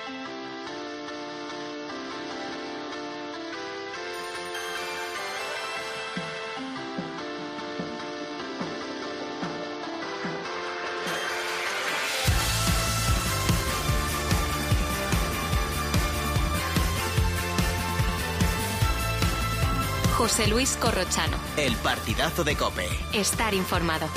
José Luis Corrochano. El partidazo de COPE. Estar informado.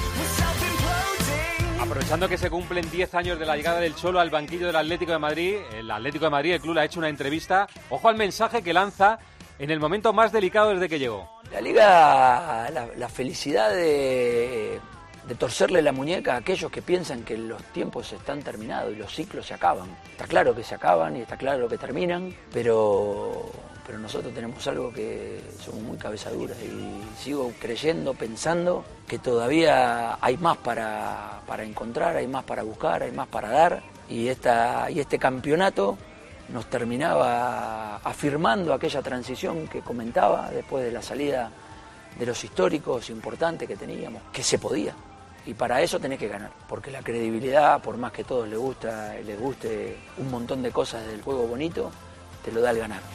Aprovechando que se cumplen 10 años de la llegada del Cholo al banquillo del Atlético de Madrid, el club le ha hecho una entrevista. Ojo al mensaje que lanza en el momento más delicado desde que llegó. La Liga, la felicidad de torcerle la muñeca a aquellos que piensan que los tiempos están terminados y los ciclos se acaban. Está claro que se acaban y está claro que terminan, pero nosotros tenemos algo que somos muy cabezaduras y sigo creyendo, pensando que todavía hay más para encontrar, hay más para buscar, hay más para dar y este campeonato nos terminaba afirmando aquella transición que comentaba después de la salida de los históricos importantes que teníamos, que se podía. Y para eso tenés que ganar, porque la credibilidad, por más que a todos les guste un montón de cosas del juego bonito, te lo da el ganar.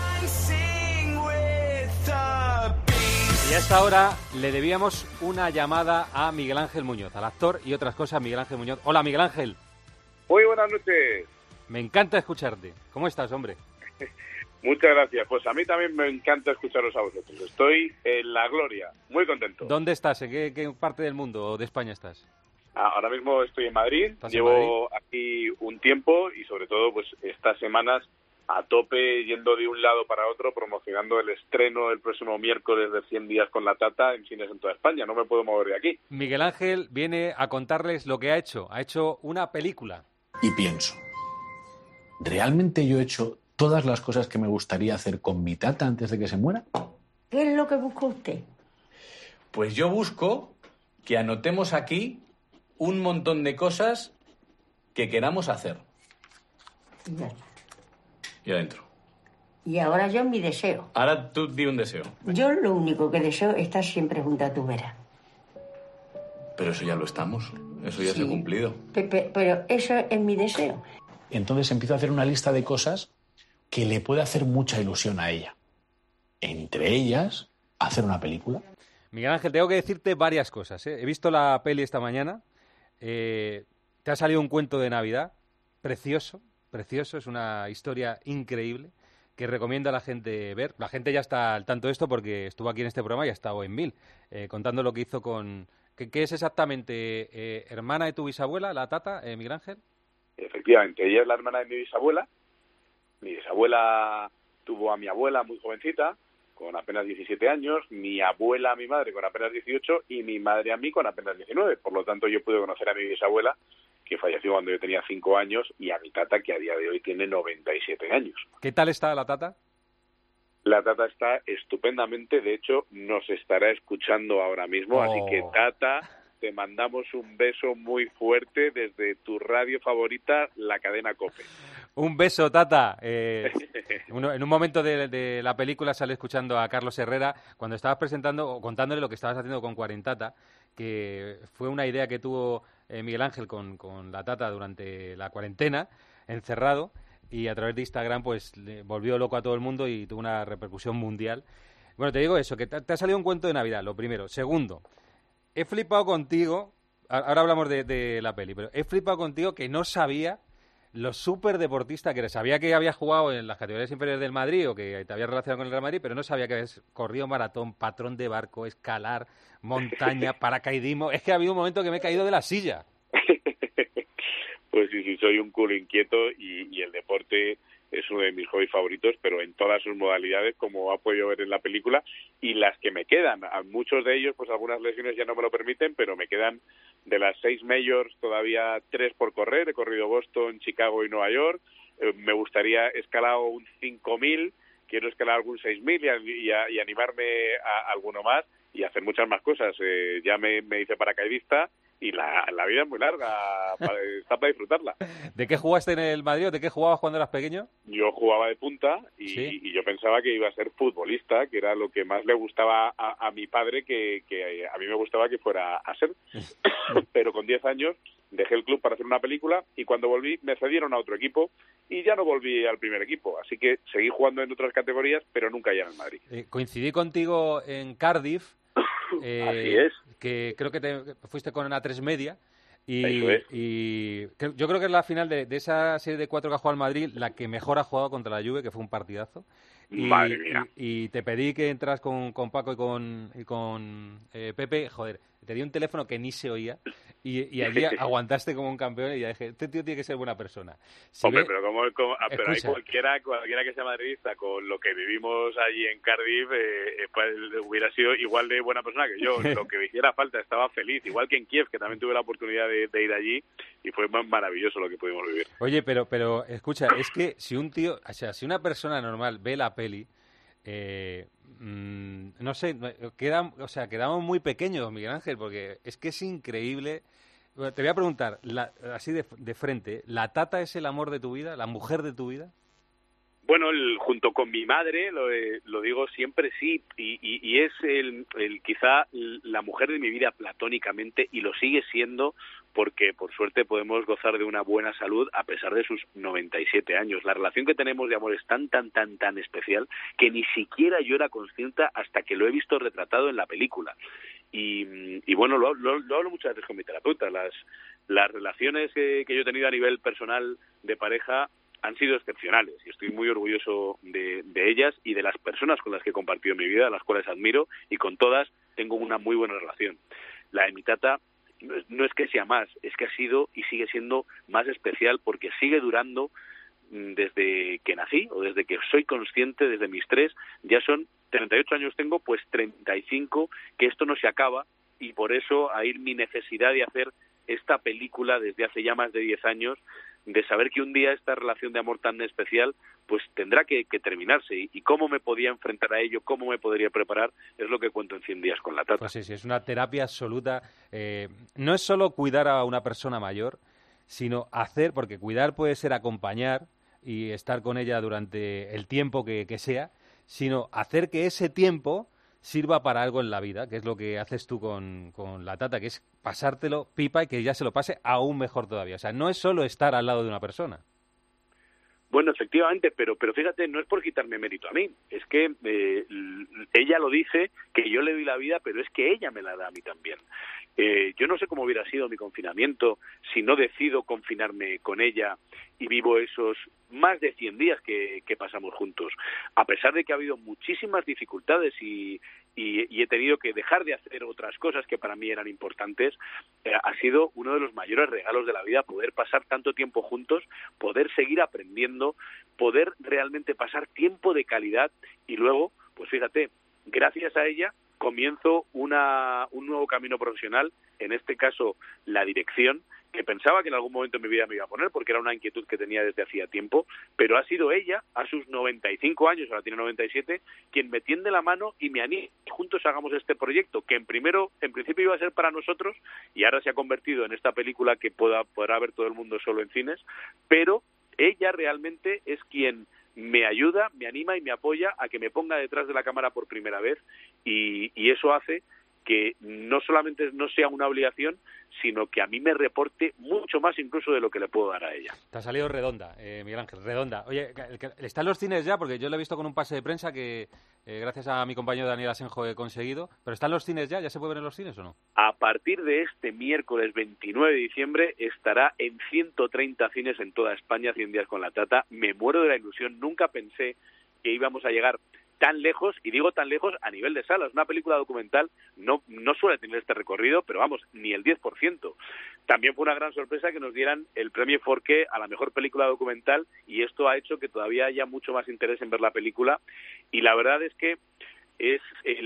Y a esta hora le debíamos una llamada a Miguel Ángel Muñoz, al actor y otras cosas, Miguel Ángel Muñoz. Hola, Miguel Ángel. Muy buenas noches. Me encanta escucharte. ¿Cómo estás, hombre? Muchas gracias. Pues a mí también me encanta escucharos a vosotros. Estoy en la gloria, muy contento. ¿Dónde estás? ¿En qué parte del mundo o de España estás? Ahora mismo estoy en Madrid. Llevo aquí un tiempo y sobre todo pues estas semanas a tope yendo de un lado para otro promocionando el estreno el próximo miércoles de 100 días con la Tata en cines en toda España. No me puedo mover de aquí. Miguel Ángel viene a contarles lo que ha hecho. Ha hecho una película. Y pienso, ¿realmente yo he hecho todas las cosas que me gustaría hacer con mi tata antes de que se muera? ¿Qué es lo que busca usted? Pues yo busco que anotemos aquí un montón de cosas que queramos hacer. Ya. Y adentro. Y ahora yo mi deseo. Ahora tú di un deseo. Yo lo único que deseo es estar siempre junto a tu vera. Pero eso ya lo estamos. Eso ya se ha cumplido. Pero eso es mi deseo. Entonces empiezo a hacer una lista de cosas que le puede hacer mucha ilusión a ella. Entre ellas, hacer una película. Miguel Ángel, tengo que decirte varias cosas, ¿eh? He visto la peli esta mañana. Te ha salido un cuento de Navidad precioso, precioso. Es una historia increíble que recomiendo a la gente ver. La gente ya está al tanto de esto porque estuvo aquí en este programa y ha estado en Mil, contando lo que hizo con... ¿Qué es exactamente? ¿Hermana de tu bisabuela, la Tata, Miguel Ángel? Efectivamente, ella es la hermana de mi bisabuela. Mi bisabuela tuvo a mi abuela muy jovencita, con apenas 17 años, mi abuela a mi madre con apenas 18 y mi madre a mí con apenas 19. Por lo tanto, yo pude conocer a mi bisabuela, que falleció cuando yo tenía 5 años, y a mi tata, que a día de hoy tiene 97 años. ¿Qué tal está la Tata? La Tata está estupendamente, de hecho, nos estará escuchando ahora mismo, así que Tata, te mandamos un beso muy fuerte desde tu radio favorita, la cadena COPE. Un beso, Tata. En un momento de la película sale escuchando a Carlos Herrera cuando estabas presentando o contándole lo que estabas haciendo con Cuarentata, que fue una idea que tuvo Miguel Ángel con la Tata durante la cuarentena, encerrado, y a través de Instagram pues le volvió loco a todo el mundo y tuvo una repercusión mundial. Bueno, te digo eso, que te ha salido un cuento de Navidad, lo primero. Segundo, he flipado contigo, ahora hablamos de la peli, pero he flipado contigo que no sabía lo súper deportista que eres. Sabía que habías jugado en las categorías inferiores del Madrid o que te habías relacionado con el Real Madrid, pero no sabía que habías corrido maratón, patrón de barco, escalar, montaña, paracaidismo. Es que ha habido un momento que me he caído de la silla. Pues sí, soy un culo inquieto y el deporte es uno de mis hobbies favoritos, pero en todas sus modalidades, como ha podido ver en la película, y las que me quedan. A muchos de ellos, pues algunas lesiones ya no me lo permiten, pero me quedan de las 6 majors todavía 3 por correr. He corrido Boston, Chicago y Nueva York. Me gustaría escalar un 5.000, quiero escalar algún 6.000 y animarme a alguno más y hacer muchas más cosas. Ya me hice paracaidista. Y la vida es muy larga, está para disfrutarla. ¿De qué jugaste en el Madrid o de qué jugabas cuando eras pequeño? Yo jugaba de punta y yo pensaba que iba a ser futbolista, que era lo que más le gustaba a mi padre, que a mí me gustaba que fuera a ser. Pero con 10 años dejé el club para hacer una película y cuando volví me cedieron a otro equipo y ya no volví al primer equipo. Así que seguí jugando en otras categorías, pero nunca ya en el Madrid. Coincidí contigo en Cardiff. Así es. Que creo que te fuiste con A3 Media. Eso es. Y yo creo que es la final de esa serie de 4 que ha jugado el Madrid la que mejor ha jugado contra la Juve, que fue un partidazo. Madre mía. Y te pedí que entras con Paco y con Pepe. Joder, te di un teléfono que ni se oía y allí aguantaste como un campeón y ya dije, este tío tiene que ser buena persona. Hombre, pero pero hay cualquiera que sea madridista con lo que vivimos allí en Cardiff pues hubiera sido igual de buena persona que yo. Lo que me hiciera falta, estaba feliz. Igual que en Kiev, que también tuve la oportunidad de ir allí y fue maravilloso lo que pudimos vivir. Oye, pero escucha, es que si un tío, o sea, si una persona normal ve la peli, no sé, quedamos muy pequeños, Miguel Ángel, porque es que es increíble. Bueno, te voy a preguntar, así de frente, ¿la Tata es el amor de tu vida, la mujer de tu vida? Bueno, junto con mi madre, lo digo siempre, sí, y es quizá la mujer de mi vida platónicamente, y lo sigue siendo porque, por suerte, podemos gozar de una buena salud a pesar de sus 97 años. La relación que tenemos de amor es tan especial que ni siquiera yo era consciente hasta que lo he visto retratado en la película. Y bueno, lo hablo muchas veces con mi terapeuta. Las relaciones que yo he tenido a nivel personal de pareja han sido excepcionales y estoy muy orgulloso de ellas y de las personas con las que he compartido mi vida, a las cuales admiro, y con todas tengo una muy buena relación. La de mi tata no es que sea más, es que ha sido y sigue siendo más especial porque sigue durando desde que nací o desde que soy consciente, desde mis 3, ya son 38 años tengo, pues 35, que esto no se acaba, y por eso ahí mi necesidad de hacer esta película desde hace ya más de 10 años, de saber que un día esta relación de amor tan especial pues tendrá que terminarse, y cómo me podía enfrentar a ello, cómo me podría preparar, es lo que cuento en 100 días con la Tata. Pues sí, es una terapia absoluta. No es solo cuidar a una persona mayor, sino hacer, porque cuidar puede ser acompañar y estar con ella durante el tiempo que sea, sino hacer que ese tiempo sirva para algo en la vida, que es lo que haces tú con la Tata, que es pasártelo pipa y que ya se lo pase aún mejor todavía. O sea, no es solo estar al lado de una persona. Bueno, efectivamente, pero fíjate, no es por quitarme mérito a mí, es que ella lo dice, que yo le doy la vida, pero es que ella me la da a mí también. Yo no sé cómo hubiera sido mi confinamiento si no decido confinarme con ella y vivo esos más de 100 días que pasamos juntos. A pesar de que ha habido muchísimas dificultades y he tenido que dejar de hacer otras cosas que para mí eran importantes, ha sido uno de los mayores regalos de la vida poder pasar tanto tiempo juntos, poder seguir aprendiendo, poder realmente pasar tiempo de calidad y luego, pues fíjate, gracias a ella comienzo un nuevo camino profesional, en este caso la dirección, que pensaba que en algún momento de mi vida me iba a poner, porque era una inquietud que tenía desde hacía tiempo, pero ha sido ella, a sus 95 años, ahora tiene 97, quien me tiende la mano y me anima, y juntos hagamos este proyecto, que en principio iba a ser para nosotros, y ahora se ha convertido en esta película que podrá ver todo el mundo solo en cines, pero ella realmente es quien me ayuda, me anima y me apoya a que me ponga detrás de la cámara por primera vez, y eso hace que no solamente no sea una obligación, sino que a mí me reporte mucho más incluso de lo que le puedo dar a ella. Te ha salido redonda, Miguel Ángel, redonda. Oye, ¿está en los cines ya? Porque yo lo he visto con un pase de prensa que gracias a mi compañero Daniel Asenjo he conseguido. ¿Pero está en los cines ya? ¿Ya se puede ver en los cines o no? A partir de este miércoles 29 de diciembre estará en 130 cines en toda España, 100 días con la Tata. Me muero de la ilusión, nunca pensé que íbamos a llegar tan lejos, y digo tan lejos a nivel de salas. Una película documental no suele tener este recorrido, pero vamos, ni el 10%. También fue una gran sorpresa que nos dieran el premio Forqué a la mejor película documental, y esto ha hecho que todavía haya mucho más interés en ver la película, y la verdad es que es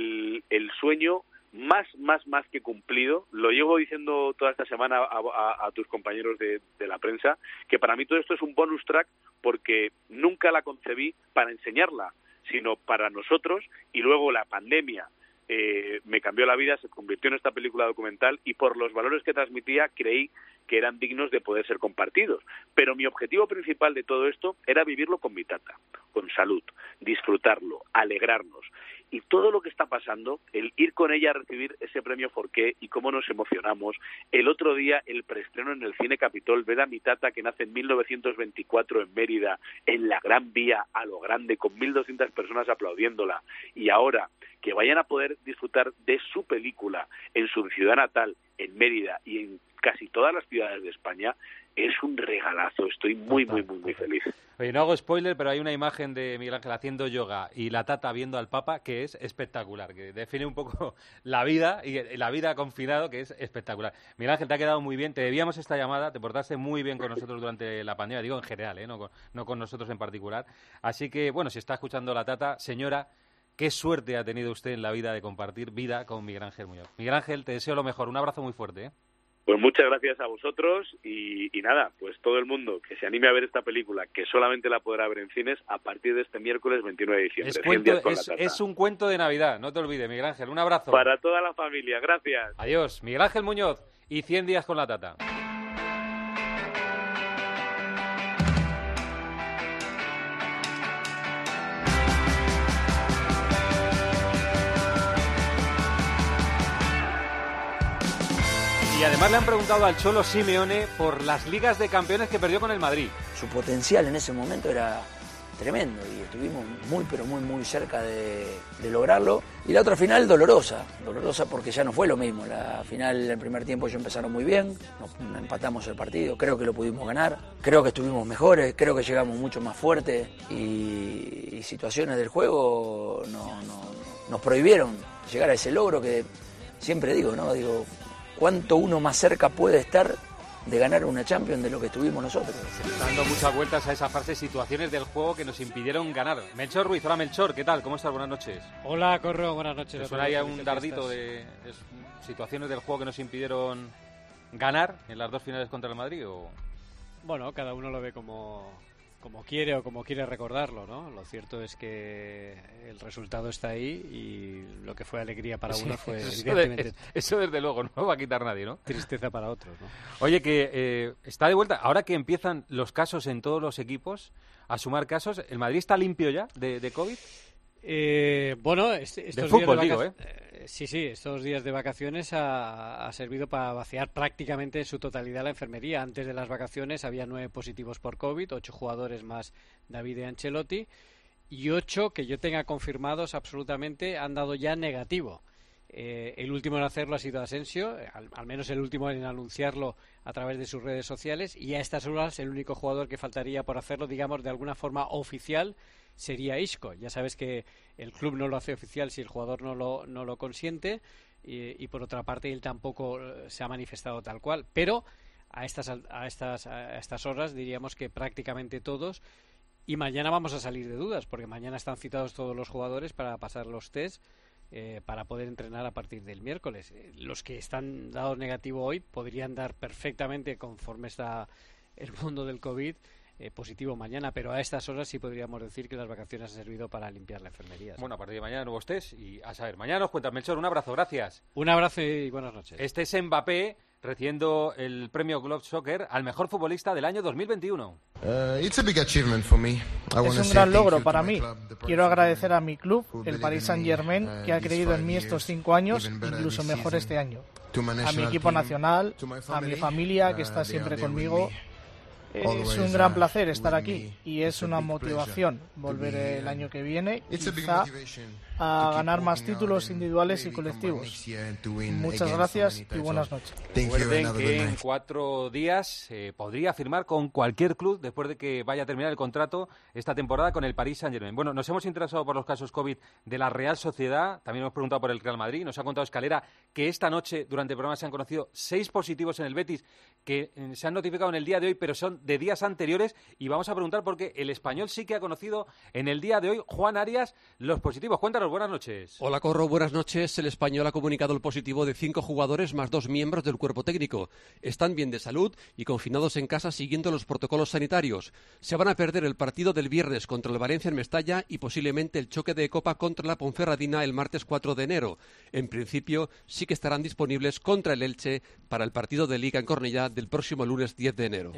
el sueño más que cumplido. Lo llevo diciendo toda esta semana a tus compañeros de la prensa, que para mí todo esto es un bonus track, porque nunca la concebí para enseñarla, sino para nosotros, y luego la pandemia me cambió la vida, se convirtió en esta película documental, y por los valores que transmitía creí que eran dignos de poder ser compartidos. Pero mi objetivo principal de todo esto era vivirlo con mi Tata, con salud, disfrutarlo, alegrarnos. y todo lo que está pasando, el ir con ella a recibir ese premio Forqué y cómo nos emocionamos. El otro día el preestreno en el Cine Capitol, ver a mi tata que nace en 1924 en Mérida, en la Gran Vía, a lo grande, con 1.200 personas aplaudiéndola, y ahora que vayan a poder disfrutar de su película en su ciudad natal, en Mérida y en casi todas las ciudades de España, es un regalazo. Estoy muy feliz. Oye, no hago spoiler, pero hay una imagen de Miguel Ángel haciendo yoga y la tata viendo al Papa que es espectacular, que define un poco la vida y la vida confinado, que es espectacular. Miguel Ángel, te ha quedado muy bien, te debíamos esta llamada, te portaste muy bien con nosotros durante la pandemia, digo en general, no con nosotros en particular. Así que, bueno, si está escuchando la tata, señora, qué suerte ha tenido usted en la vida de compartir vida con Miguel Ángel Muñoz. Miguel Ángel, te deseo lo mejor, un abrazo muy fuerte, ¿eh? Pues muchas gracias a vosotros y nada, pues todo el mundo que se anime a ver esta película, que solamente la podrá ver en cines a partir de este miércoles 29 de diciembre. Es un cuento de Navidad, no te olvides, Miguel Ángel, un abrazo. Para toda la familia, gracias. Adiós, Miguel Ángel Muñoz y 100 días con la tata. Y además le han preguntado al Cholo Simeone por las ligas de campeones que perdió con el Madrid. Su potencial en ese momento era tremendo y estuvimos muy cerca de lograrlo. Y la otra final dolorosa porque ya no fue lo mismo. La final, en el primer tiempo ellos empezaron muy bien, nos empatamos el partido, creo que lo pudimos ganar, creo que estuvimos mejores, creo que llegamos mucho más fuertes y situaciones del juego nos prohibieron llegar a ese logro que siempre digo, ¿cuánto uno más cerca puede estar de ganar una Champions de lo que estuvimos nosotros? Dando muchas vueltas a esa frase, situaciones del juego que nos impidieron ganar. Melchor Ruiz, hola Melchor, ¿qué tal? ¿Cómo estás? Buenas noches. Hola Corro, buenas noches. ¿Te suena ahí un dardito de situaciones del juego que nos impidieron ganar en las dos finales contra el Madrid? ¿O? Bueno, cada uno lo ve como quiere o como quiere recordarlo, ¿no? Lo cierto es que el resultado está ahí y lo que fue alegría para uno fue evidentemente... Eso desde luego no va a quitar nadie, ¿no? Tristeza para otros, ¿no? Oye, que está de vuelta, ahora que empiezan los casos en todos los equipos, a sumar casos, ¿el Madrid está limpio ya de COVID? Bueno, estos de fútbol, días de digo, Sí, estos días de vacaciones ha servido para vaciar prácticamente en su totalidad la enfermería. Antes de las vacaciones había 9 positivos por COVID, 8 jugadores más David y Ancelotti, y 8 que yo tenga confirmados absolutamente han dado ya negativo. El último en hacerlo ha sido Asensio, al menos el último en anunciarlo a través de sus redes sociales, y a estas horas el único jugador que faltaría por hacerlo, digamos, de alguna forma oficial, sería Isco. Ya sabes que el club no lo hace oficial si el jugador no lo consiente y por otra parte él tampoco se ha manifestado tal cual, pero a estas horas diríamos que prácticamente todos, y mañana vamos a salir de dudas porque mañana están citados todos los jugadores para pasar los test para poder entrenar a partir del miércoles. Los que están dados negativo hoy podrían dar perfectamente, conforme está el mundo del COVID, positivo mañana, pero a estas horas sí podríamos decir que las vacaciones han servido para limpiar la enfermería. ¿Sí? Bueno, a partir de mañana nuevos test y a saber, mañana nos cuentas. Melchor, un abrazo, gracias. Un abrazo y buenas noches. Este es Mbappé recibiendo el premio Globe Soccer al mejor futbolista del año 2021. Es un gran logro para mí. Quiero agradecer a mi club, el Paris Saint-Germain, que ha creído en mí estos 5 años, incluso mejor este año. A mi equipo nacional, a mi familia, que está siempre conmigo. Es un gran placer estar aquí y es una motivación volver el año que viene, quizá a ganar más títulos individuales y colectivos. Muchas gracias y buenas noches. Recuerden que en 4 días podría firmar con cualquier club después de que vaya a terminar el contrato esta temporada con el Paris Saint-Germain. Bueno, nos hemos interesado por los casos COVID de la Real Sociedad, también hemos preguntado por el Real Madrid, nos ha contado Escalera que esta noche durante el programa se han conocido 6 positivos en el Betis que se han notificado en el día de hoy, pero son de días anteriores, y vamos a preguntar porque el Español sí que ha conocido en el día de hoy, Juan Arias, los positivos. Cuéntanos, buenas noches. Hola Corro, buenas noches. El Español ha comunicado el positivo de 5 jugadores más 2 miembros del cuerpo técnico. Están bien de salud y confinados en casa siguiendo los protocolos sanitarios. Se van a perder el partido del viernes contra el Valencia en Mestalla y posiblemente el choque de Copa contra la Ponferradina el martes 4 de enero. En principio sí que estarán disponibles contra el Elche para el partido de Liga en Cornellá del próximo lunes 10 de enero. Y gracias, Juan.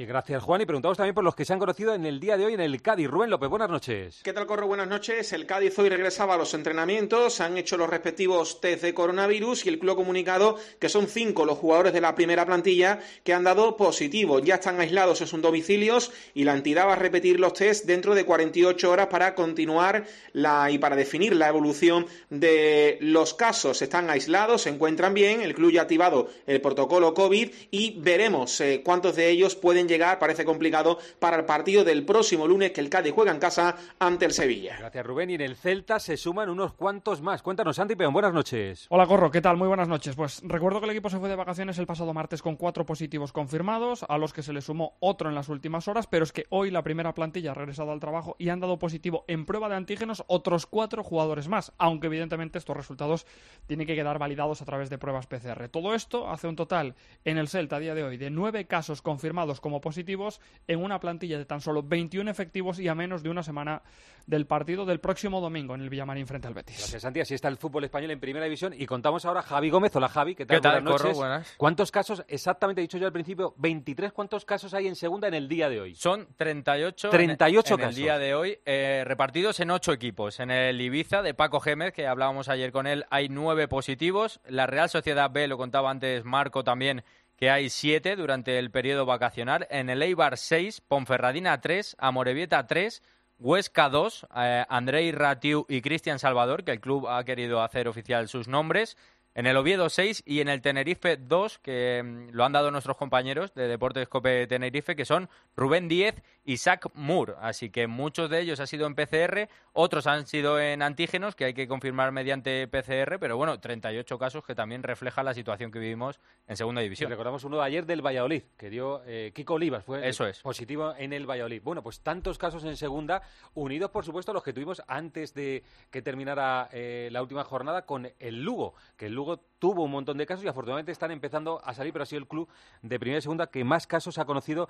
Juan, y preguntamos también por los que se han conocido en el día de hoy en el Cádiz. Rubén López, buenas noches. ¿Qué tal, Corro? Buenas noches. El Cádiz hoy regresaba a los entrenamientos, se han hecho los respectivos test de coronavirus y el club ha comunicado que son 5 los jugadores de la primera plantilla que han dado positivo. Ya están aislados en sus domicilios y la entidad va a repetir los test dentro de 48 horas para continuar y para definir la evolución de los casos. Están aislados, se encuentran bien, el club ya ha activado el protocolo COVID y veremos cuántos de ellos pueden llegar, parece complicado, para el partido del próximo lunes que el Cádiz juega en casa ante el Sevilla. Gracias, Rubén. Y en el Celta se suman unos cuantos más. Cuéntanos, Santi Peón, buenas noches. Hola, Corro, ¿qué tal? Muy buenas noches. Pues recuerdo que el equipo se fue de vacaciones el pasado martes con 4 positivos confirmados, a los que se le sumó otro en las últimas horas, pero es que hoy la primera plantilla ha regresado al trabajo y han dado positivo en prueba de antígenos otros 4 jugadores más, aunque evidentemente estos resultados tienen que quedar validados a través de pruebas PCR. Todo esto hace un total en el Celta a día de hoy de 9 casos confirmados como positivos en una plantilla de tan solo 21 efectivos y a menos de una semana del partido del próximo domingo en el Villamarín frente al Betis. Gracias, Santi. Así está el fútbol español en Primera División y contamos ahora a Javi Gómez. Hola, Javi. ¿Qué tal? Buenas noches. Corro, buenas. ¿Cuántos casos, exactamente he dicho yo al principio, 23, cuántos casos hay en segunda en el día de hoy? Son 38 en casos. el día de hoy, repartidos en 8 equipos. En el Ibiza de Paco Gémez, que hablábamos ayer con él, hay 9 positivos. La Real Sociedad B, lo contaba antes Marco también, que hay 7 durante el periodo vacacional. En el Eibar 6, Ponferradina 3, Amorebieta 3, Huesca 2, Andrei Ratiu y Cristian Salvador, que el club ha querido hacer oficial sus nombres. En el Oviedo 6 y en el Tenerife 2, que lo han dado nuestros compañeros de Deportes COPE Tenerife, que son Rubén Díez y Zach Moore. Así que muchos de ellos han sido en PCR, otros han sido en antígenos, que hay que confirmar mediante PCR, pero bueno, 38 casos que también refleja la situación que vivimos en Segunda División. Y recordamos uno de ayer del Valladolid, que dio Kiko Olivas, fue Eso es. positivo en el Valladolid. Bueno, pues tantos casos en Segunda, unidos por supuesto a los que tuvimos antes de que terminara la última jornada con el Lugo, que el Lugo tuvo un montón de casos y afortunadamente están empezando a salir, pero ha sido el club de Primera y Segunda que más casos ha conocido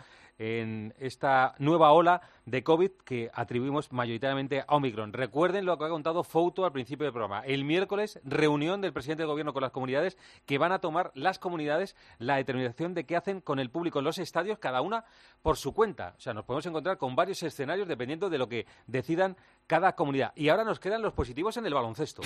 en esta nueva ola de COVID que atribuimos mayoritariamente a Omicron. Recuerden lo que ha contado Fouto al principio del programa. El miércoles, reunión del presidente del gobierno con las comunidades, que van a tomar las comunidades la determinación de qué hacen con el público en los estadios, cada una por su cuenta. O sea, nos podemos encontrar con varios escenarios dependiendo de lo que decidan cada comunidad. Y ahora nos quedan los positivos en el baloncesto.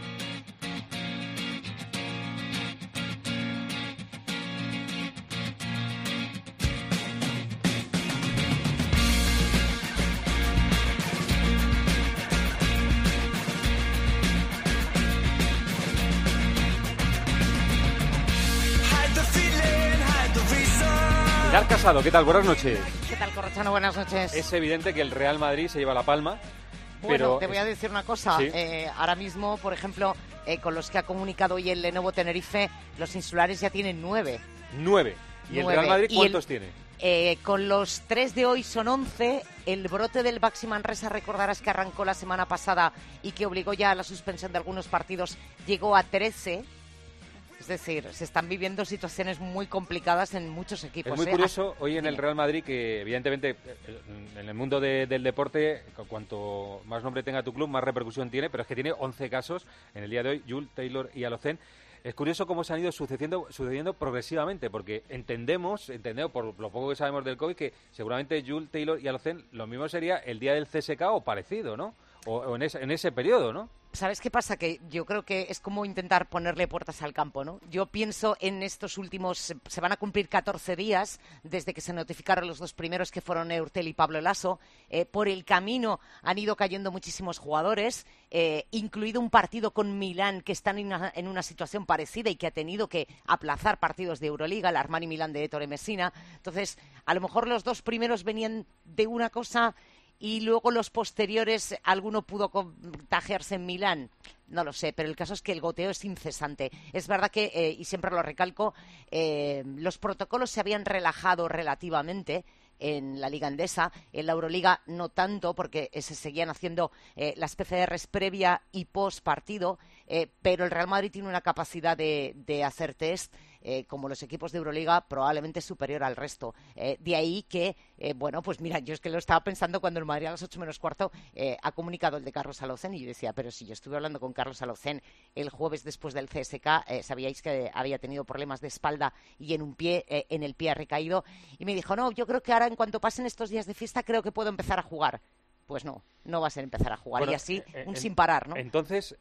Pilar Casado, ¿qué tal? Buenas noches. ¿Qué tal, Corrochano? Buenas noches. Es evidente que el Real Madrid se lleva la palma. Bueno, pero te voy a decir una cosa. ¿Sí? Ahora mismo, por ejemplo, con los que ha comunicado hoy el Lenovo Tenerife, los insulares ya tienen 9. 9. ¿Y el Real Madrid cuántos tiene? Con los 3 de hoy son 11. El brote del Baxi Manresa, recordarás que arrancó la semana pasada y que obligó ya a la suspensión de algunos partidos, llegó a 13. Es decir, se están viviendo situaciones muy complicadas en muchos equipos. Es muy curioso hoy en el Real Madrid que, evidentemente, en el mundo del deporte, cuanto más nombre tenga tu club, más repercusión tiene, pero es que tiene 11 casos en el día de hoy, Jules, Taylor y Alocen. Es curioso cómo se han ido sucediendo progresivamente, porque entendemos por lo poco que sabemos del COVID, que seguramente Jules, Taylor y Alocen lo mismo sería el día del CSK o parecido, ¿no? O en ese periodo, ¿no? ¿Sabes qué pasa? Que yo creo que es como intentar ponerle puertas al campo, ¿no? Yo pienso en estos últimos... Se van a cumplir 14 días desde que se notificaron los 2 primeros, que fueron Eurtel y Pablo Lasso. Por el camino han ido cayendo muchísimos jugadores, incluido un partido con Milán, que están en una situación parecida y que ha tenido que aplazar partidos de Euroliga, el Armani Milán de Ettore Messina. Entonces, a lo mejor los 2 primeros venían de una cosa... y luego los posteriores, alguno pudo contagiarse en Milán, no lo sé, pero el caso es que el goteo es incesante. Es verdad que, y siempre lo recalco, los protocolos se habían relajado relativamente en la Liga Endesa, en la Euroliga no tanto, porque se seguían haciendo las PCRs previa y post partido, pero el Real Madrid tiene una capacidad de hacer test como los equipos de Euroliga, probablemente superior al resto. De ahí que, bueno, pues mira, yo es que lo estaba pensando cuando el Madrid a las 8 menos cuarto ha comunicado el de Carlos Alocén, y yo decía, pero si yo estuve hablando con Carlos Alocén el jueves después del CSK, sabíais que había tenido problemas de espalda y en el pie ha recaído, y me dijo, no, yo creo que ahora en cuanto pasen estos días de fiesta creo que puedo empezar a jugar. Pues no va a ser empezar a jugar, bueno, y así sin parar, ¿no? Entonces,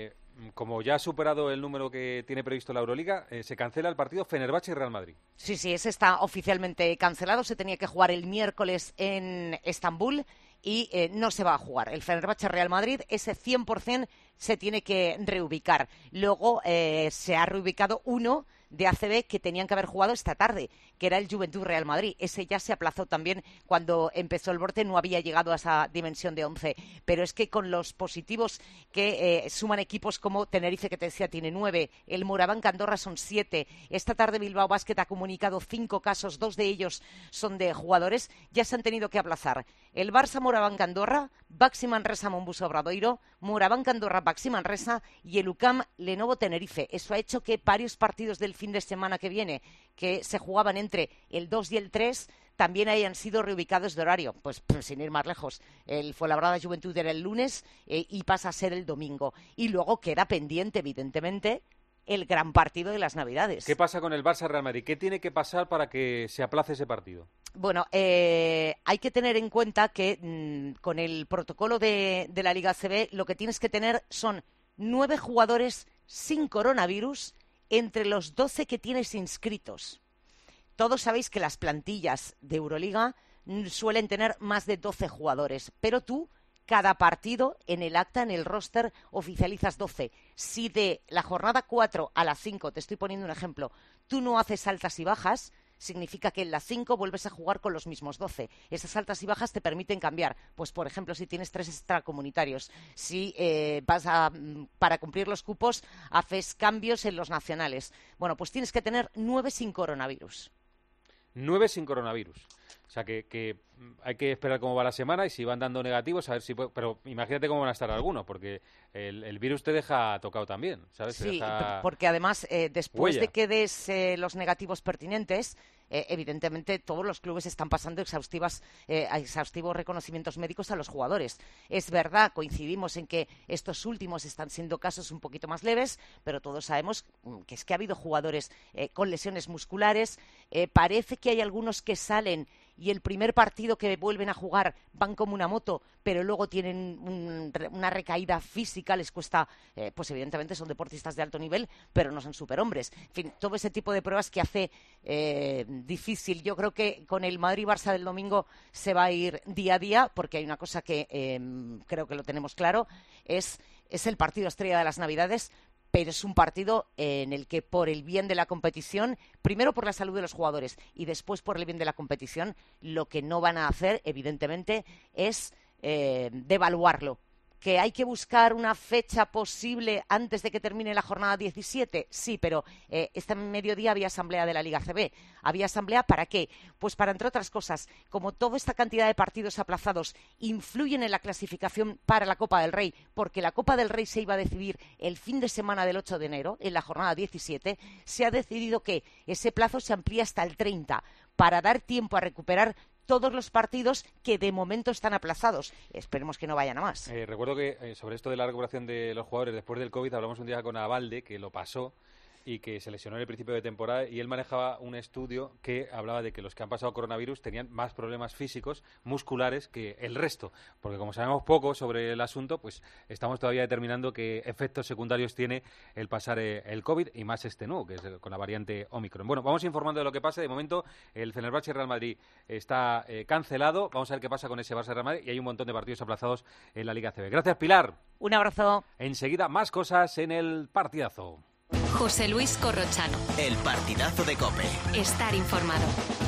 como ya ha superado el número que tiene previsto la Euroliga, se cancela el partido Fenerbahce y Real Madrid. Sí, ese está oficialmente cancelado. Se tenía que jugar el miércoles en Estambul y no se va a jugar. El Fenerbahce Real Madrid, ese 100% se tiene que reubicar. Luego se ha reubicado uno de ACB que tenían que haber jugado esta tarde, que era el Juventud Real Madrid. Ese ya se aplazó también cuando empezó el brote, no había llegado a esa dimensión de 11. Pero es que con los positivos que suman equipos como Tenerife, que te decía, tiene 9, el Moraván Andorra son 7. Esta tarde Bilbao Basket ha comunicado 5 casos, 2 de ellos son de jugadores, ya se han tenido que aplazar. El Barça Moraván Andorra, Baxi Manresa Monbuso Obradoiro, Moraván Andorra Baxi Manresa y el UCAM Lenovo Tenerife. Eso ha hecho que varios partidos del fin de semana que viene, que se jugaban entre el 2 y el 3, también hayan sido reubicados de horario. Pues sin ir más lejos, el Fuenlabrada Juventud era el lunes y pasa a ser el domingo. Y luego queda pendiente, evidentemente, el gran partido de las Navidades. ¿Qué pasa con el Barça Real Madrid? ¿Qué tiene que pasar para que se aplace ese partido? Bueno, hay que tener en cuenta que con el protocolo de la Liga ACB lo que tienes que tener son 9 jugadores sin coronavirus entre los 12 que tienes inscritos. Todos sabéis que las plantillas de Euroliga suelen tener más de 12 jugadores, pero tú, cada partido, en el acta, en el roster, oficializas 12. Si de la jornada 4 a la 5, te estoy poniendo un ejemplo, tú no haces altas y bajas, significa que en la 5 vuelves a jugar con los mismos 12. Esas altas y bajas te permiten cambiar. Pues, por ejemplo, si tienes 3 extracomunitarios, si para cumplir los cupos, haces cambios en los nacionales. Bueno, pues tienes que tener 9 sin coronavirus. 9 sin coronavirus. O sea, que hay que esperar cómo va la semana y si van dando negativos, a ver si puede... Pero imagínate cómo van a estar algunos, porque el virus te deja tocado también, ¿sabes? Sí, porque además, después de que des los negativos pertinentes, evidentemente todos los clubes están pasando exhaustivos reconocimientos médicos a los jugadores. Es verdad, coincidimos en que estos últimos están siendo casos un poquito más leves, pero todos sabemos que es que ha habido jugadores con lesiones musculares. Parece que hay algunos que salen y el primer partido que vuelven a jugar van como una moto, pero luego tienen una recaída física, les cuesta, pues evidentemente son deportistas de alto nivel, pero no son superhombres. En fin, todo ese tipo de pruebas que hace difícil. Yo creo que con el Madrid-Barça del domingo se va a ir día a día, porque hay una cosa que creo que lo tenemos claro, es el partido estrella de las Navidades, pero es un partido en el que por el bien de la competición, primero por la salud de los jugadores y después por el bien de la competición, lo que no van a hacer, evidentemente, es devaluarlo. ¿Que hay que buscar una fecha posible antes de que termine la jornada 17? Sí, pero este mediodía había asamblea de la Liga ACB. ¿Había asamblea para qué? Pues para, entre otras cosas, como toda esta cantidad de partidos aplazados influyen en la clasificación para la Copa del Rey, porque la Copa del Rey se iba a decidir el fin de semana del 8 de enero, en la jornada 17, se ha decidido que ese plazo se amplía hasta el 30, para dar tiempo a recuperar todos los partidos que de momento están aplazados. Esperemos que no vayan a más. Recuerdo que sobre esto de la recuperación de los jugadores después del COVID hablamos un día con Abalde, que lo pasó y que se lesionó en el principio de temporada, y él manejaba un estudio que hablaba de que los que han pasado coronavirus tenían más problemas físicos, musculares, que el resto, porque como sabemos poco sobre el asunto, pues estamos todavía determinando qué efectos secundarios tiene el pasar el COVID, y más este nuevo, que es con la variante Omicron. Bueno, vamos informando de lo que pase. De momento, el Fenerbahce Real Madrid está cancelado. Vamos a ver qué pasa con ese Barça Real Madrid, y hay un montón de partidos aplazados en la Liga ACB. Gracias, Pilar. Un abrazo. Enseguida, más cosas en el partidazo. José Luis Corrochano. El partidazo de COPE. Estar informado.